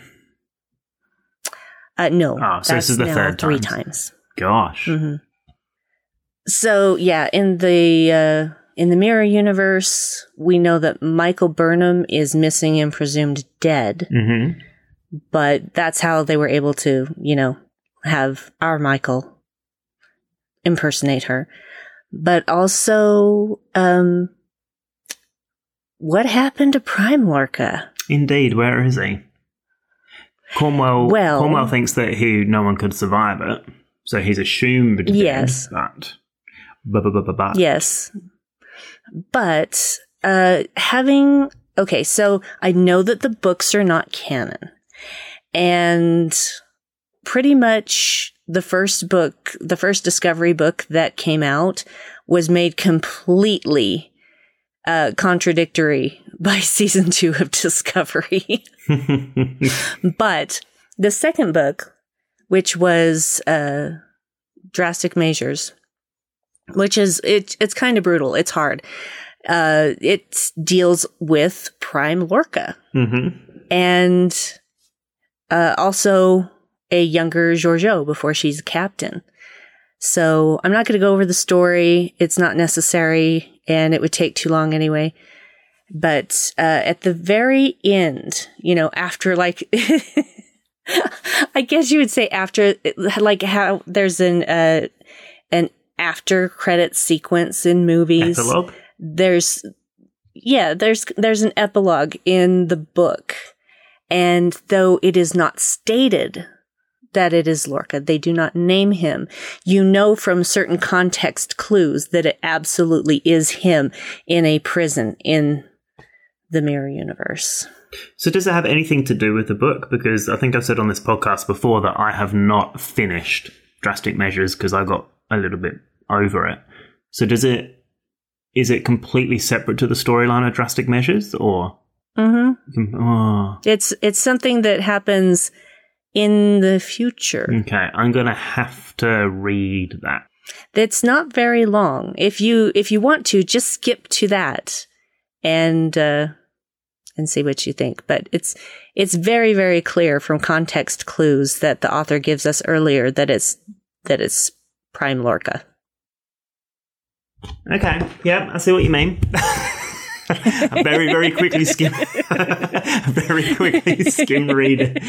E: Uh, no,
D: Oh, so this
E: that's
D: is the
E: now
D: third
E: three
D: time.
E: times.
D: Gosh.
E: hmm So yeah, in the uh, in the mirror universe, we know that Michael Burnham is missing and presumed dead.
D: Mm-hmm.
E: But that's how they were able to, you know, have our Michael impersonate her. But also, um, what happened to Prime Lorca?
D: Indeed, where is he? Cornwell,
E: Well-
D: Cornwell thinks that he, no one could survive it, so he's assumed dead,
E: Yes.
D: but... But, but, but, but, but.
E: Yes. But, uh, having, okay, so I know that the books are not canon. And pretty much the first book, the first Discovery book that came out was made completely uh, contradictory by season two of Discovery. But the second book, which was uh, Drastic Measures, which is, it, it's kind of brutal. It's hard. Uh, it deals with Prime Lorca.
D: Mm-hmm.
E: And uh, also a younger Georgiou before she's a captain. So I'm not going to go over the story. It's not necessary, and it would take too long anyway. But uh, at the very end, you know, after like, I guess you would say after, like how there's an uh, an after credit sequence in movies.
D: Epilogue?
E: There's, yeah, there's there's an epilogue in the book. And though it is not stated that it is Lorca, they do not name him, you know from certain context clues that it absolutely is him in a prison in the Mirror Universe.
D: So does it have anything to do with the book? Because I think I've said on this podcast before that I have not finished Drastic Measures because I got a little bit over it. So does it, is it completely separate to the storyline of Drastic Measures, or?
E: Mm-hmm.
D: Oh.
E: It's it's something that happens in the future.
D: Okay, I'm gonna have to read that.
E: It's not very long. If you if you want to, just skip to that and uh, and see what you think. But it's it's very very clear from context clues that the author gives us earlier that it's that it's Prime Lorca.
D: Okay, yeah, I see what you mean. I very, very quickly skim. very quickly skim read it.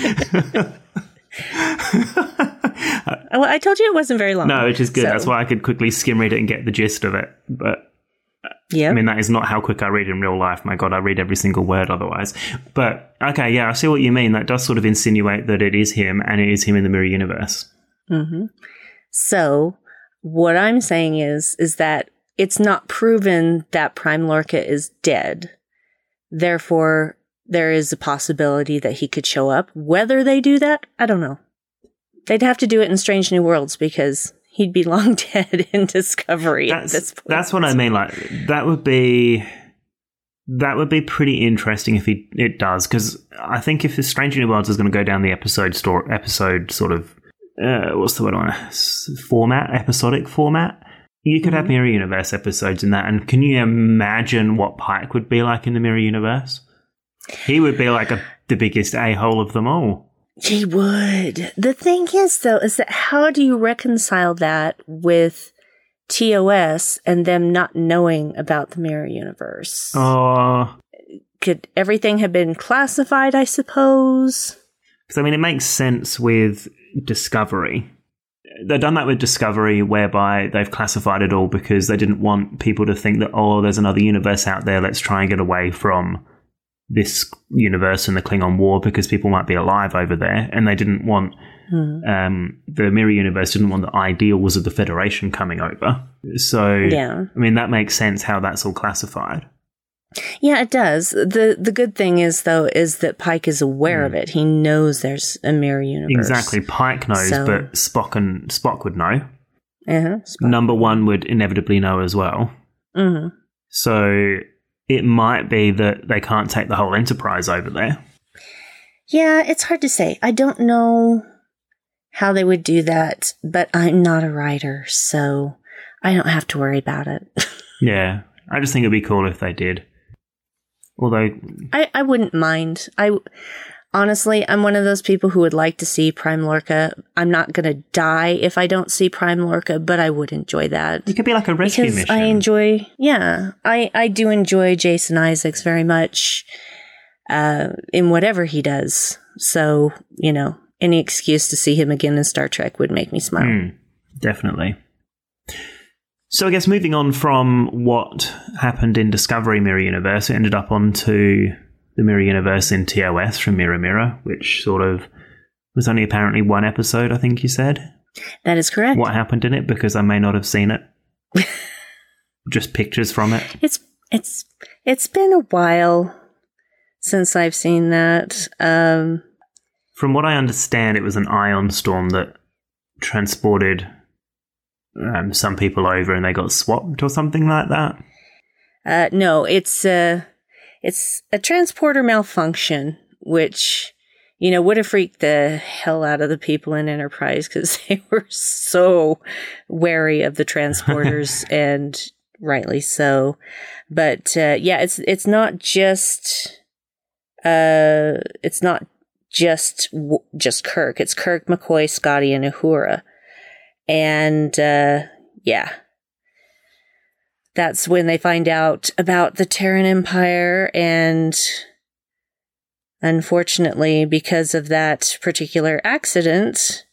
E: Well, I told you it wasn't very long.
D: No, which is good.
E: So-
D: That's why I could quickly skim read it and get the gist of it. But
E: Yeah.
D: I mean, that is not how quick I read in real life. My God, I read every single word otherwise. But okay, yeah, I see what you mean. That does sort of insinuate that it is him, and it is him in the Mirror Universe.
E: Mm-hmm. So What I'm saying is, is that it's not proven that Prime Lorca is dead. Therefore, there is a possibility that he could show up. Whether they do that, I don't know. They'd have to do it in Strange New Worlds because he'd be long dead in Discovery
D: that's,
E: at this point.
D: That's what I mean. Like that would be that would be pretty interesting if he it does, because I think if the Strange New Worlds is going to go down the episode store episode sort of uh, what's the word on it? format episodic format. You could mm-hmm. have Mirror Universe episodes in that, and can you imagine what Pike would be like in the Mirror Universe? He would be like a, the biggest a-hole of them all.
E: He would. The thing is, though, is that how do you reconcile that with T O S and them not knowing about the Mirror Universe?
D: Oh.
E: Could everything have been classified, I suppose?
D: Because, I mean, it makes sense with Discovery. They've done that with Discovery, whereby they've classified it all because they didn't want people to think that, oh, there's another universe out there, let's try and get away from this universe and the Klingon War because people might be alive over there. And they didn't want, mm. um, the Mirror Universe didn't want the ideals of the Federation coming over. So,
E: yeah.
D: I mean, that makes sense how that's all classified.
E: Yeah, it does. The the good thing is, though, is that Pike is aware mm. of it. He knows there's a Mirror Universe.
D: Exactly. Pike knows, so. But Spock and Spock would know.
E: Uh-huh.
D: Number one would inevitably know as well.
E: Mm-hmm.
D: So it might be that they can't take the whole Enterprise over there.
E: Yeah, it's hard to say. I don't know how they would do that, but I'm not a writer, so I don't have to worry about it.
D: Yeah, I just think it'd be cool if they did. Although
E: I, I wouldn't mind. I honestly, I'm one of those people who would like to see Prime Lorca. I'm not going to die if I don't see Prime Lorca, but I would enjoy that.
D: It could be like a rescue
E: because
D: mission.
E: I enjoy, yeah, I, I do enjoy Jason Isaacs very much uh, in whatever he does. So, you know, any excuse to see him again in Star Trek would make me smile.
D: Mm, definitely. So I guess moving on from what happened in Discovery Mirror Universe, it ended up onto the Mirror Universe in T O S from Mirror Mirror, which sort of was only apparently one episode, I think you said.
E: That is correct.
D: What happened in it? Because I may not have seen it. Just pictures from it.
E: It's it's it's been a while since I've seen that. Um,
D: from what I understand, it was an ion storm that transported Um, some people over and they got swapped or something like that.
E: Uh, no, it's a, it's a transporter malfunction, which, you know, would have freaked the hell out of the people in Enterprise because they were so wary of the transporters, and rightly so. But uh, yeah, it's it's not just uh, it's not just just Kirk. It's Kirk, McCoy, Scotty, and Uhura. And, uh, yeah, that's when they find out about the Terran Empire. And unfortunately, because of that particular accident,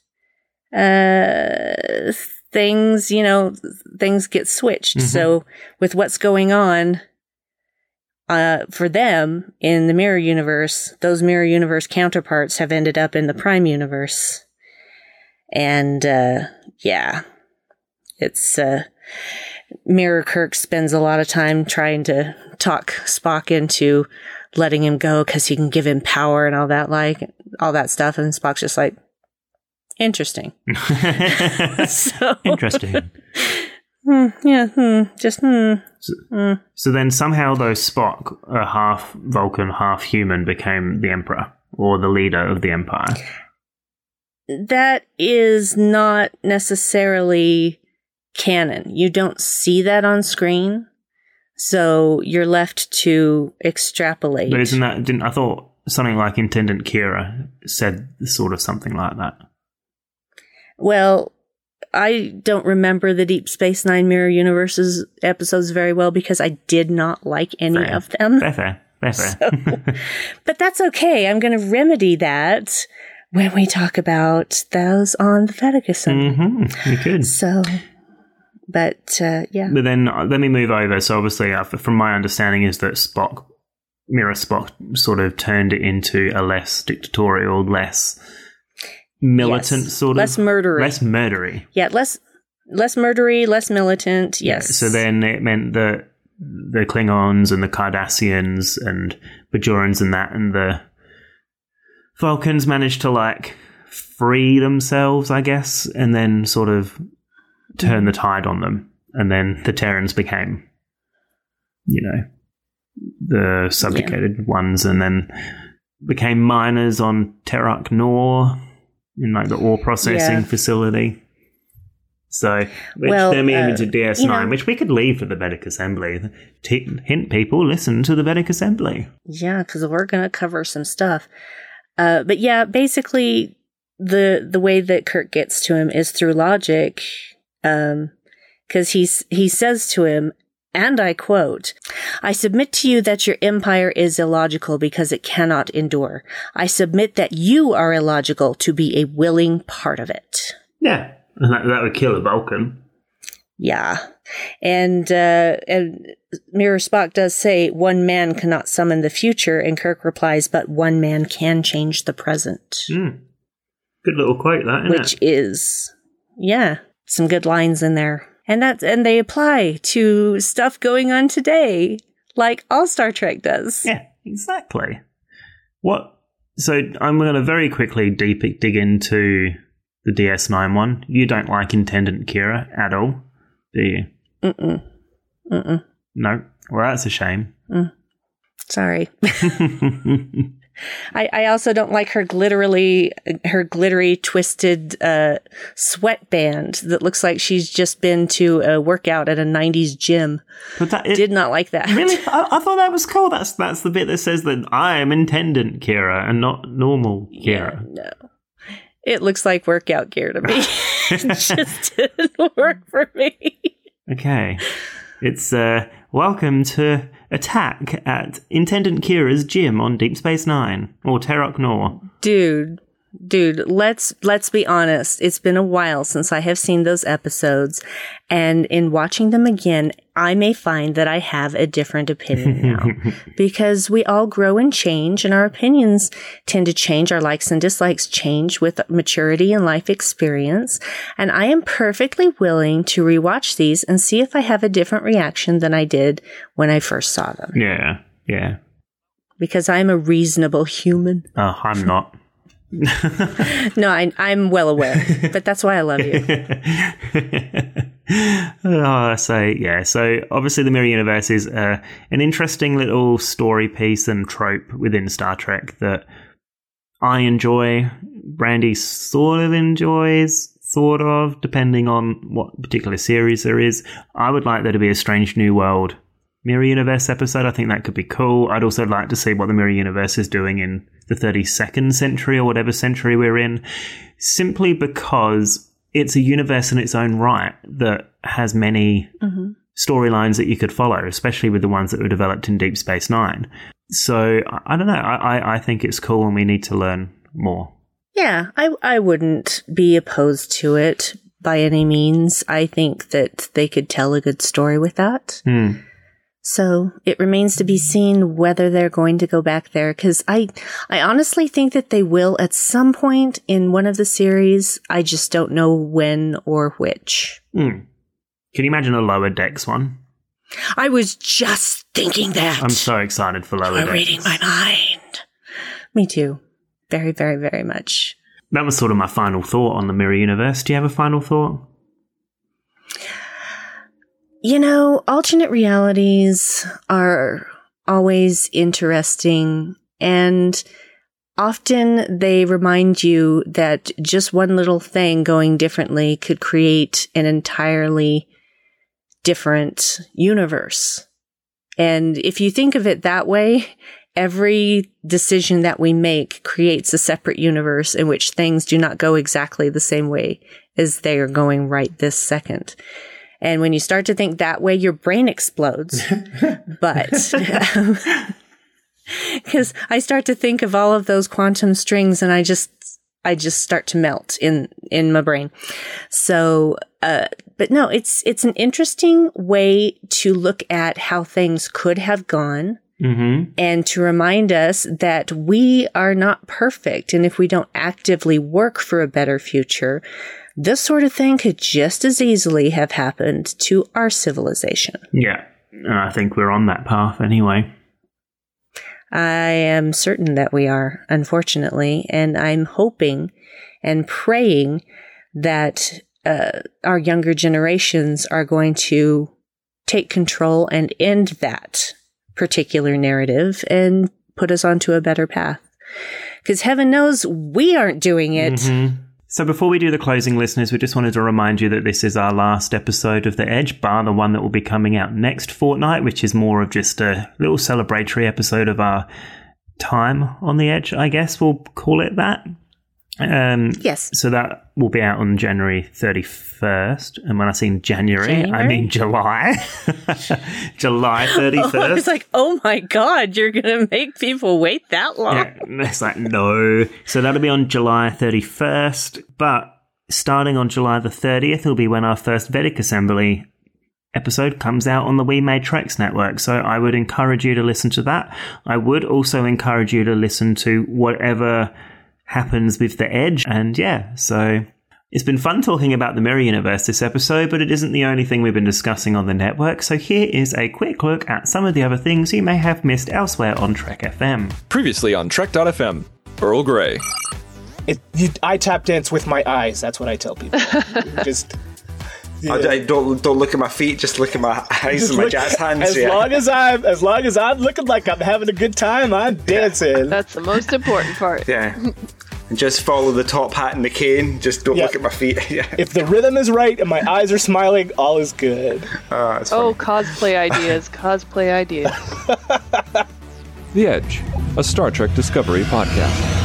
E: uh, things, you know, things get switched. Mm-hmm. So with what's going on, uh, for them in the Mirror Universe, those Mirror Universe counterparts have ended up in the Prime Universe. And, uh, yeah, it's, uh, Mirror Kirk spends a lot of time trying to talk Spock into letting him go because he can give him power and all that, like, all that stuff. And Spock's just like, interesting. so,
D: interesting.
E: Hmm, yeah, hmm, just, hmm.
D: So,
E: hmm.
D: so then somehow, though, Spock, a half Vulcan, half human, became the Emperor, or the leader of the Empire.
E: That is not necessarily canon. You don't see that on screen, so you're left to extrapolate.
D: But isn't that, didn't, I thought something like Intendant Kira said sort of something like that.
E: Well, I don't remember the Deep Space Nine Mirror Universes episodes very well because I did not like any
D: fair.
E: of them.
D: Fair, fair. Fair, fair.
E: So, but that's okay. I'm going to remedy that when we talk about those on the Fedica Sunday.
D: Mm-hmm. You could.
E: So, but, uh, yeah.
D: But then uh, let me move over. So obviously, uh, from my understanding is that Spock, Mirror Spock, sort of turned it into a less dictatorial, less militant
E: yes.
D: sort of.
E: Less murdery.
D: Less murdery.
E: Yeah, less, less murdery, less militant. Yes.
D: So then it meant that the Klingons and the Cardassians and Bajorans and that and the Vulcans managed to like free themselves, I guess, and then sort of turn the tide on them. And then the Terrans became, you know, the subjugated yeah. ones, and then became miners on Terok Nor in like the ore processing yeah. facility. So, which
E: well,
D: then moved
E: uh,
D: into D S nine,
E: know, which
D: we could leave for the Vedic Assembly. T- hint, people, listen to the Vedic Assembly.
E: Yeah, because we're going to cover some stuff. Uh, but yeah, basically, the the way that Kirk gets to him is through logic, because um, he's he says to him, and I quote, "I submit to you that your empire is illogical because it cannot endure. I submit that you are illogical to be a willing part of it."
D: Yeah. And that, that would kill a Vulcan.
E: Yeah. And, uh, and Mirror Spock does say, one man cannot summon the future, and Kirk replies, but one man can change the present.
D: Mm. Good little quote, that, isn't
E: Which
D: it?
E: is, yeah, some good lines in there. And that's, and they apply to stuff going on today, like all Star Trek does.
D: Yeah, exactly. What, so I'm going to very quickly deep dig into the D S nine one. You don't like Intendant Kira at all, do you?
E: Mm-mm. Mm-mm.
D: No? Well, that's a shame.
E: Mm. Sorry. I, I also don't like her glitterly, her glittery, twisted uh, sweatband that looks like she's just been to a workout at a nineties gym.
D: But that, it,
E: Did not like that.
D: Really? I, I thought that was cool. That's that's the bit that says that I am Intendant Kira and not normal Kira.
E: Yeah, no. It looks like workout gear to me. It just didn't work for me.
D: Okay. It's, uh, welcome to Attack at Intendant Kira's gym on Deep Space Nine, or Terok Nor.
E: Dude, dude, let's, let's be honest. It's been a while since I have seen those episodes, and in watching them again, I may find that I have a different opinion now. Because we all grow and change, and our opinions tend to change. Our likes and dislikes change with maturity and life experience. And I am perfectly willing to rewatch these and see if I have a different reaction than I did when I first saw them.
D: Yeah, yeah.
E: Because I'm a reasonable human.
D: Oh, I'm not.
E: No, I, I'm well aware, but that's why I love you.
D: Oh, so yeah, so obviously the Mirror Universe is uh, an interesting little story piece and trope within Star Trek that I enjoy. Brandy sort of enjoys, sort of, depending on what particular series there is. I would like there to be a Strange New World Mirror Universe episode. I think that could be cool. I'd also like to see what the Mirror Universe is doing in the thirty-second century or whatever century we're in, simply because it's a universe in its own right that has many mm-hmm. storylines that you could follow, especially with the ones that were developed in Deep Space Nine. So, I don't know. I, I think it's cool and we need to learn more.
E: Yeah, I, I wouldn't be opposed to it by any means. I think that they could tell a good story with that.
D: Hmm.
E: So it remains to be seen whether they're going to go back there, because I, I honestly think that they will at some point in one of the series. I just don't know when or which.
D: Mm. Can you imagine a Lower Decks one?
E: I was just thinking that.
D: I'm so excited for Lower
E: You're
D: Decks.
E: reading my mind. Me too. Very, very, very much.
D: That was sort of my final thought on the Mirror Universe. Do you have a final thought?
E: You know, alternate realities are always interesting, and often they remind you that just one little thing going differently could create an entirely different universe. And if you think of it that way, every decision that we make creates a separate universe in which things do not go exactly the same way as they are going right this second. And when you start to think that way, your brain explodes. But because I start to think of all of those quantum strings, and I just, I just start to melt in in my brain. So, uh, but no, it's it's an interesting way to look at how things could have gone,
D: mm-hmm.
E: and to remind us that we are not perfect, and if we don't actively work for a better future, this sort of thing could just as easily have happened to our civilization.
D: Yeah, I think we're on that path anyway.
E: I am certain that we are, unfortunately, and I'm hoping and praying that uh, our younger generations are going to take control and end that particular narrative and put us onto a better path. Because heaven knows we aren't doing it.
D: Mm-hmm. So before we do the closing, listeners, we just wanted to remind you that this is our last episode of The Edge, bar the one that will be coming out next fortnight, which is more of just a little celebratory episode of our time on The Edge, I guess we'll call it that. Um,
E: yes.
D: So that will be out on January thirty-first. And when I say January,
E: January?
D: I mean July. July thirty-first.
E: Oh, I was like, oh my God, you're going to make people wait that long?
D: Yeah, it's like, no. So that'll be on July thirty-first. But starting on July the thirtieth will be when our first Vedic Assembly episode comes out on the We Made Treks network. So I would encourage you to listen to that. I would also encourage you to listen to whatever happens with The Edge. And yeah, so it's been fun talking about the Mirror Universe this episode, but it isn't the only thing we've been discussing on the network. So here is a quick look at some of the other things you may have missed elsewhere on Trek F M.
F: Previously on Trek dot F M, Earl Grey.
G: It, you, I tap dance with my eyes. That's what I tell people. Just... Yeah.
H: I, I don't don't look at my feet, just look at my eyes
G: Just
H: and my
G: look,
H: jazz hands.
G: As
H: yeah.
G: long as I'm as long as I'm looking like I'm having a good time, I'm dancing.
I: That's the most important part.
H: Yeah. And just follow the top hat and the cane. Just don't
G: Yeah.
H: look at my feet. Yeah.
G: If the rhythm is right and my eyes are smiling, all is good.
H: Uh, it's
I: Oh,
H: funny.
I: cosplay ideas, cosplay ideas.
F: The Edge, a Star Trek Discovery podcast.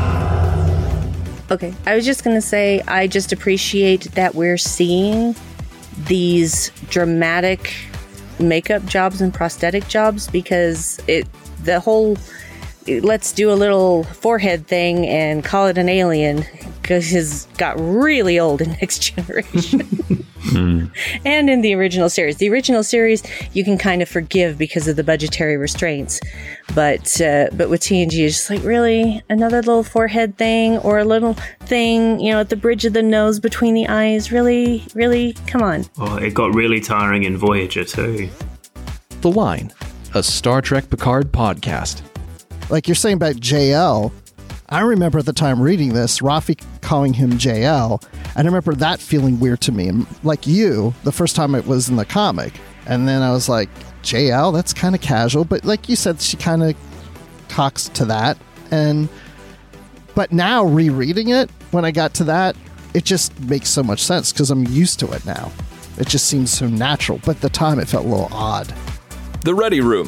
E: Okay, I was just going to say, I just appreciate that we're seeing these dramatic makeup jobs and prosthetic jobs, because it, the whole, let's do a little forehead thing and call it an alien, because it's got really old in Next Generation. mm. And in the original series. The original series, you can kind of forgive because of the budgetary restraints. But uh, but with T N G, it's just like, really? Another little forehead thing or a little thing, you know, at the bridge of the nose between the eyes? Really? Really? Come on.
D: Oh, it got really tiring in Voyager too.
J: The Line, a Star Trek Picard podcast.
K: Like you're saying about J L, I remember at the time reading this, Rafi calling him J L, and I remember that feeling weird to me. And like you, the first time it was in the comic, and then I was like, J L, that's kind of casual, but like you said, she kind of talks to that. And but now rereading it, when I got to that, it just makes so much sense because I'm used to it now. It just seems so natural, but at the time it felt a little odd.
F: The Ready Room.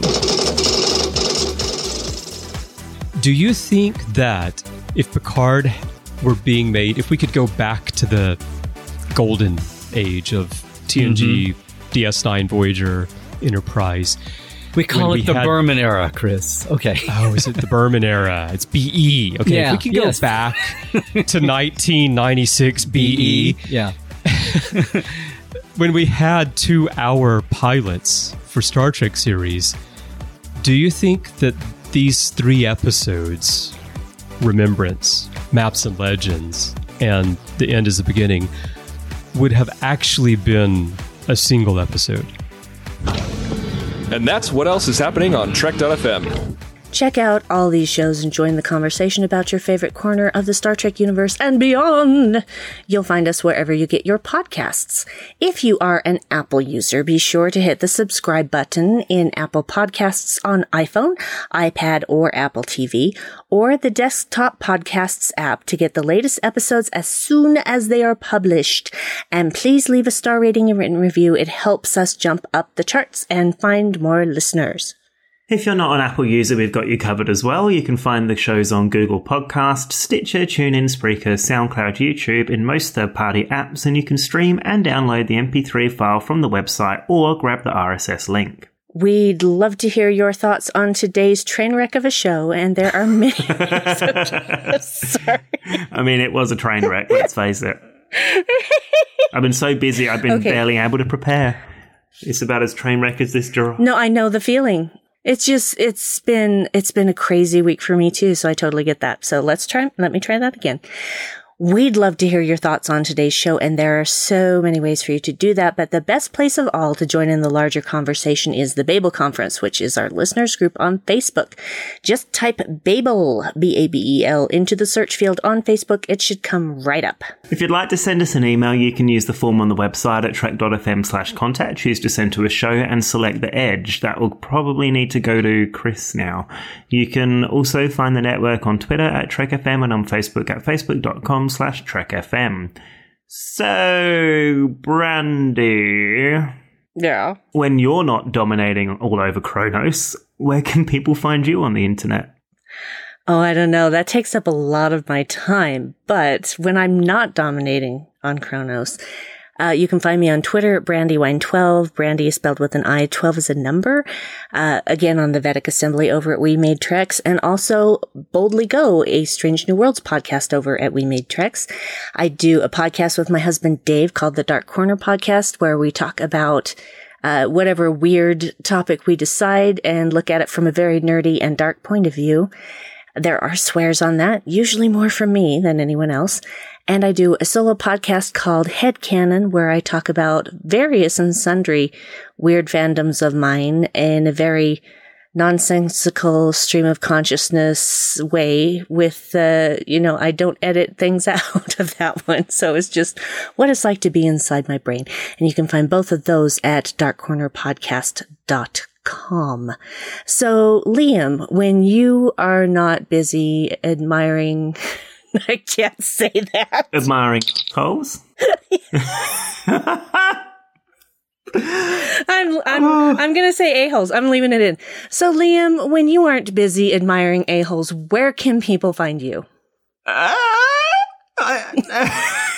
L: Do you think that if Picard were being made, if we could go back to the golden age of T N G, mm-hmm. D S nine, Voyager, Enterprise,
M: we call it
L: we
M: the
L: had,
M: Berman era, Chris. Okay.
L: Oh, is it the Berman era? It's B E. Okay,
M: yeah,
L: if we can
M: yes.
L: go back to nineteen ninety-six B E.
M: Yeah.
L: When we had two-hour pilots for Star Trek series, do you think that these three episodes, Remembrance, Maps and Legends, and The End is the Beginning, would have actually been a single episode?
F: And that's what else is happening on Trek dot F M.
E: Check out all these shows and join the conversation about your favorite corner of the Star Trek universe and beyond. You'll find us wherever you get your podcasts. If you are an Apple user, be sure to hit the subscribe button in Apple Podcasts on iPhone, iPad, or Apple T V, or the Desktop Podcasts app to get the latest episodes as soon as they are published. And please leave a star rating and written review. It helps us jump up the charts and find more listeners.
D: If you're not an Apple user, we've got you covered as well. You can find the shows on Google Podcast, Stitcher, TuneIn, Spreaker, SoundCloud, YouTube, in most third-party apps, and you can stream and download the M P three file from the website or grab the R S S link.
E: We'd love to hear your thoughts on today's train wreck of a show, and there are many. Sorry.
D: I mean, it was a train wreck, let's face it. I've been so busy, I've been
E: okay.
D: barely able to prepare. It's about as train wreck as this draw.
E: No, I know the feeling. It's just, it's been, it's been a crazy week for me too, so I totally get that. So let's try, let me try that again. We'd love to hear your thoughts on today's show, and there are so many ways for you to do that, but the best place of all to join in the larger conversation is the Babel Conference, which is our listeners group on Facebook. Just type Babel, B A B E L, into the search field on Facebook. It should come right up.
D: If you'd like to send us an email, you can use the form on the website at trek.fm slash contact, choose to send to a show, and select the Edge. That will probably need to go to Chris now. You can also find the network on Twitter at TrekFM and on Facebook at facebook.com slash TrekFM. So, Brandy.
E: Yeah?
D: When you're not dominating all over Kronos, where can people find you on the internet?
E: Oh, I don't know. That takes up a lot of my time. But when I'm not dominating on Kronos, uh, you can find me on Twitter at Brandywine twelve. Brandy is spelled with an I. twelve is a number. Uh, again, on the Vedic Assembly over at We Made Treks. And also Boldly Go, a Strange New Worlds podcast over at We Made Treks. I do a podcast with my husband Dave called the Dark Corner Podcast, where we talk about uh, whatever weird topic we decide and look at it from a very nerdy and dark point of view. There are swears on that, usually more from me than anyone else. And I do a solo podcast called Headcanon, where I talk about various and sundry weird fandoms of mine in a very nonsensical stream of consciousness way with, uh, you know, I don't edit things out of that one. So it's just what it's like to be inside my brain. And you can find both of those at dark corner podcast dot com. Calm. So, Liam, when you are not busy admiring, I can't say that.
D: Admiring holes?
E: I'm I'm oh. I'm gonna say a-holes. I'm leaving it in. So, Liam, when you aren't busy admiring a-holes, where can people find you? Uh, I,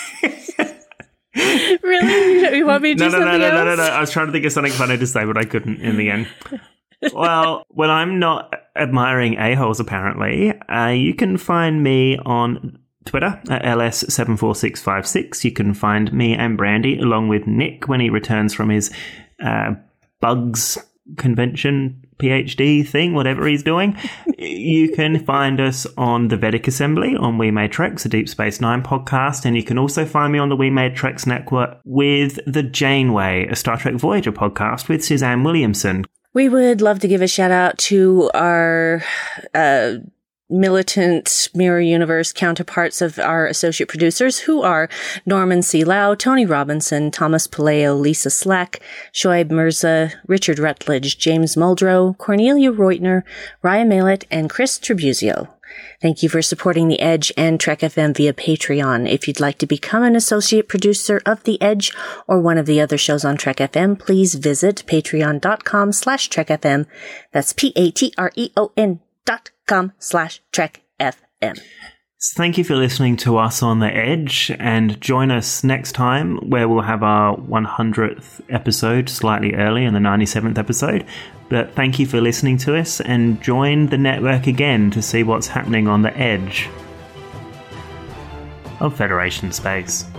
E: Really? You want me to
D: no,
E: do
D: no,
E: something
D: no, no,
E: else?
D: no, no, no. I was trying to think of something funny to say, but I couldn't in the end. Well, when I'm not admiring a-holes, apparently, uh, you can find me on Twitter at L S seven four six five six. You can find me and Brandy along with Nick when he returns from his uh, bugs convention PhD thing, whatever he's doing. You can find us on the Vedic Assembly on We Made Treks, a Deep Space Nine podcast, and you can also find me on the We Made Treks network with The Janeway, a Star Trek Voyager podcast with Suzanne Williamson.
E: We would love to give a shout out to our uh militant Mirror Universe counterparts of our associate producers, who are Norman C. Lau, Tony Robinson, Thomas Palaio, Lisa Slack, Shoaib Mirza, Richard Rutledge, James Muldrow, Cornelia Reutner, Ryan Malett, and Chris Tribuzio. Thank you for supporting The Edge and Trek F M via Patreon. If you'd like to become an associate producer of The Edge or one of the other shows on Trek F M, please visit patreon.com slash Trek FM. That's P-A-T-R-E-O-N dot com slash Trek F M.
D: Thank you for listening to us on The Edge, and join us next time where we'll have our one hundredth episode slightly early in the ninety-seventh episode. But thank you for listening to us, and join the network again to see what's happening on The Edge of Federation space.